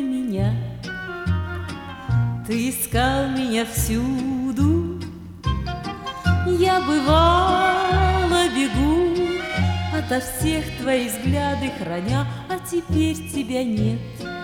меня. Ты искал меня всюду, я бывало бегу ото всех твои взгляды храня, а теперь тебя нет.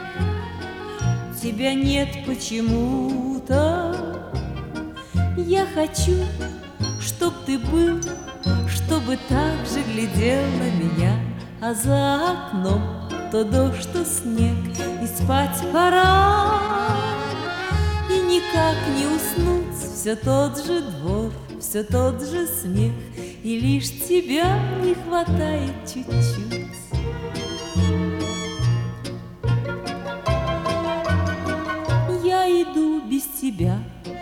Тебя нет почему-то. Я хочу, чтоб ты был, чтобы так же глядел на меня, а за окном то дождь, то снег, и спать пора. И никак не уснуть, все тот же двор, все тот же смех, и лишь тебя не хватает чуть-чуть. Я иду без тебя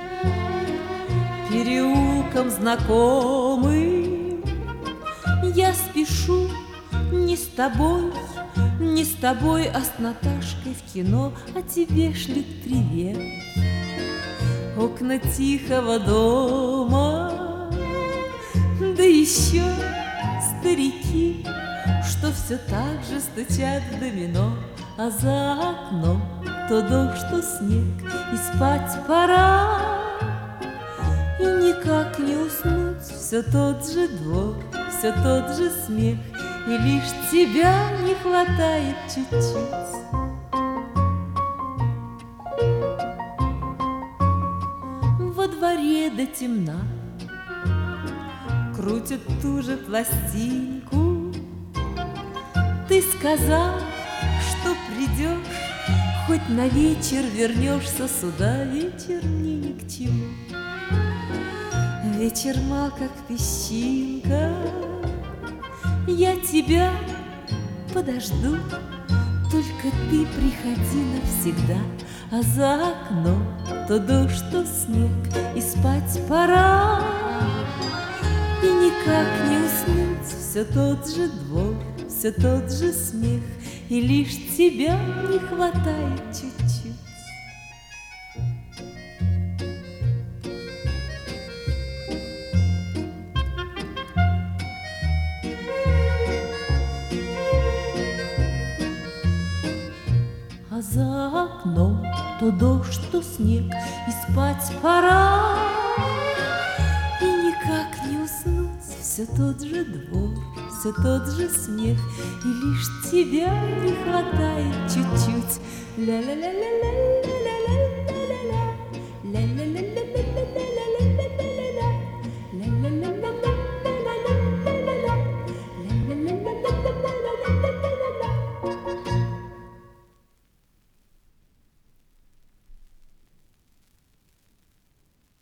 переулком знакомым, я спешу не с тобой, не с тобой, а с Наташкой в кино, а тебе шлют привет окна тихого дома, да еще старики, что все так же стучат в домино, а за окном то дождь, то снег, и спать пора. И никак не уснуть, все тот же двор, все тот же смех, и лишь тебя не хватает чуть-чуть. Во дворе до темна крутят ту же пластинку. Ты сказал, что придешь, хоть на вечер вернешься сюда. Вечер мне ни к чему, вечер мал, как песчинка. Я тебя подожду, только ты приходи навсегда, а за окном то дождь, то снег, и спать пора. И никак не уснуть, все тот же двор, все тот же смех, и лишь тебя не хватает чуть-чуть. А за окном то дождь, то снег, и спать пора. И никак не уснуть, все тот же двор, все тот же смех, и лишь тебя не хватает чуть-чуть. Ля-ля-ля-ля-ля-ля-ля-ля-ля-ля-ля-ля-ля-ля.